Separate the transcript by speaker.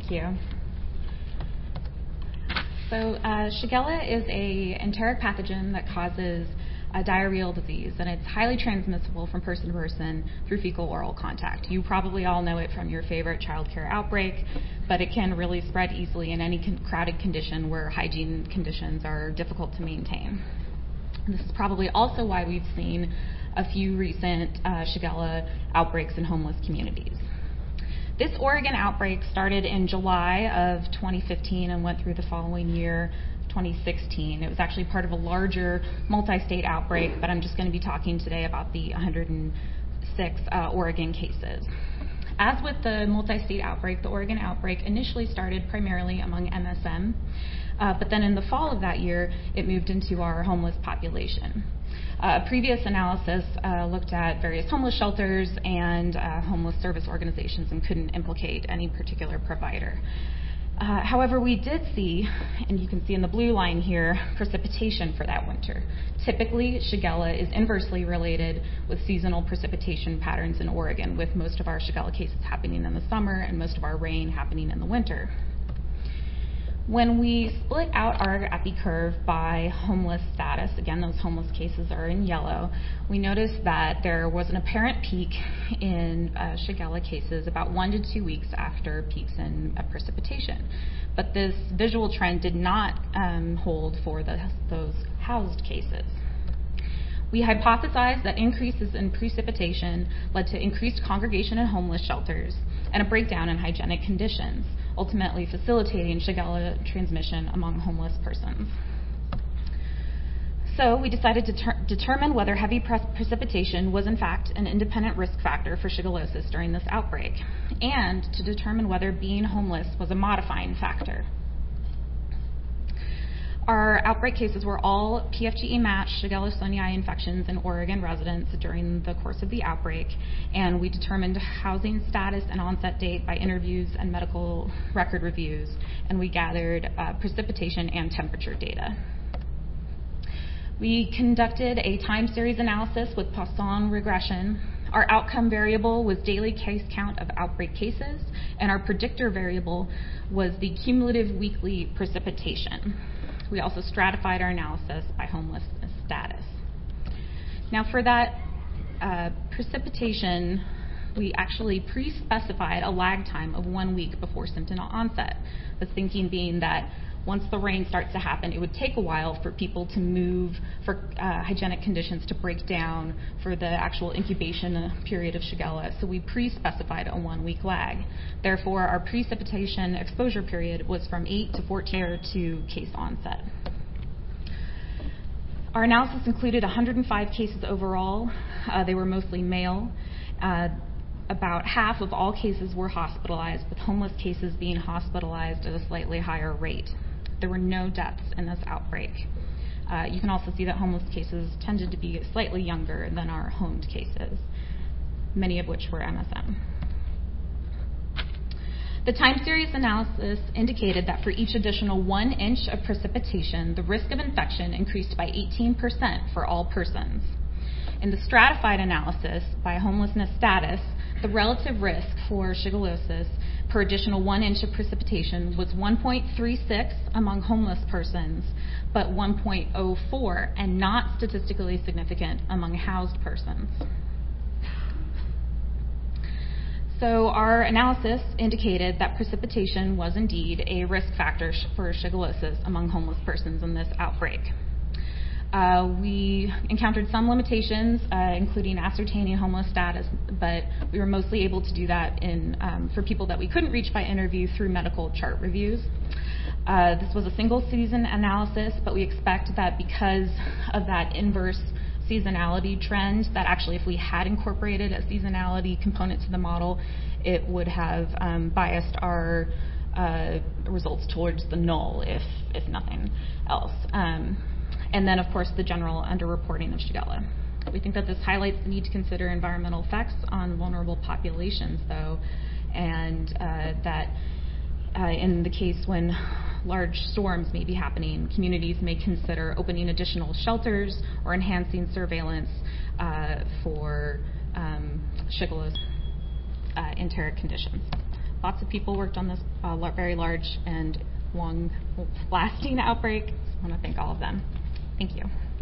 Speaker 1: Thank you. So Shigella is an enteric pathogen that causes a diarrheal disease, and it's highly transmissible from person to person through fecal-oral contact. You probably all know it from your favorite child care outbreak, but it can really spread easily in any crowded condition where hygiene conditions are difficult to maintain. And this is probably also why we've seen a few recent Shigella outbreaks in homeless communities. This Oregon outbreak started in July of 2015 and went through the following year, 2016. It was actually part of a larger multi-state outbreak, but I'm just going to be talking today about the 106 Oregon cases. As with the multi-state outbreak, the Oregon outbreak initially started primarily among MSM, but then in the fall of that year, it moved into our homeless population. A previous analysis looked at various homeless shelters and homeless service organizations and couldn't implicate any particular provider. However, we did see, and you can see in the blue line here, precipitation for that winter. Typically, Shigella is inversely related with seasonal precipitation patterns in Oregon, with most of our Shigella cases happening in the summer and most of our rain happening in the winter. When we split out our epi curve by homeless status, again, those homeless cases are in yellow, we noticed that there was an apparent peak in Shigella cases about 1 to 2 weeks after peaks in precipitation. But this visual trend did not hold for those housed cases. We hypothesized that increases in precipitation led to increased congregation in homeless shelters and a breakdown in hygienic conditions, ultimately facilitating Shigella transmission among homeless persons. So we decided to determine whether heavy precipitation was in fact an independent risk factor for shigellosis during this outbreak, and to determine whether being homeless was a modifying factor. Our outbreak cases were all PFGE-matched Shigella sonnei infections in Oregon residents during the course of the outbreak, and we determined housing status and onset date by interviews and medical record reviews, and we gathered precipitation and temperature data. We conducted a time series analysis with Poisson regression. Our outcome variable was daily case count of outbreak cases, and our predictor variable was the cumulative weekly precipitation. We also stratified our analysis by homelessness status. Now for that precipitation, we actually pre-specified a lag time of 1 week before symptom onset. The thinking being that once the rain starts to happen, it would take a while for people to move, for hygienic conditions to break down, for the actual incubation period of Shigella. So we pre-specified a 1 week lag. Therefore, our precipitation exposure period was from 8 to 14 years to case onset. Our analysis included 105 cases overall. They were mostly male. About half of all cases were hospitalized, with homeless cases being hospitalized at a slightly higher rate. There were no deaths in this outbreak. You can also see that homeless cases tended to be slightly younger than our homed cases, many of which were MSM. The time series analysis indicated that for each additional 1 inch of precipitation, the risk of infection increased by 18% for all persons. In the stratified analysis by homelessness status, the relative risk for shigellosis per additional 1 inch of precipitation was 1.36 among homeless persons, but 1.04 and not statistically significant among housed persons. So our analysis indicated that precipitation was indeed a risk factor for shigellosis among homeless persons in this outbreak. We encountered some limitations, including ascertaining homeless status, but we were mostly able to do that for people that we couldn't reach by interview through medical chart reviews. This was a single season analysis, but we expect that because of that inverse seasonality trend, that actually if we had incorporated a seasonality component to the model, it would have biased our results towards the null, if nothing else. And then, of course, the general underreporting of Shigella. We think that this highlights the need to consider environmental effects on vulnerable populations, though, and that in the case when large storms may be happening, communities may consider opening additional shelters or enhancing surveillance for Shigella's enteric conditions. Lots of people worked on this very large and long-lasting outbreak. I want to thank all of them. Thank you.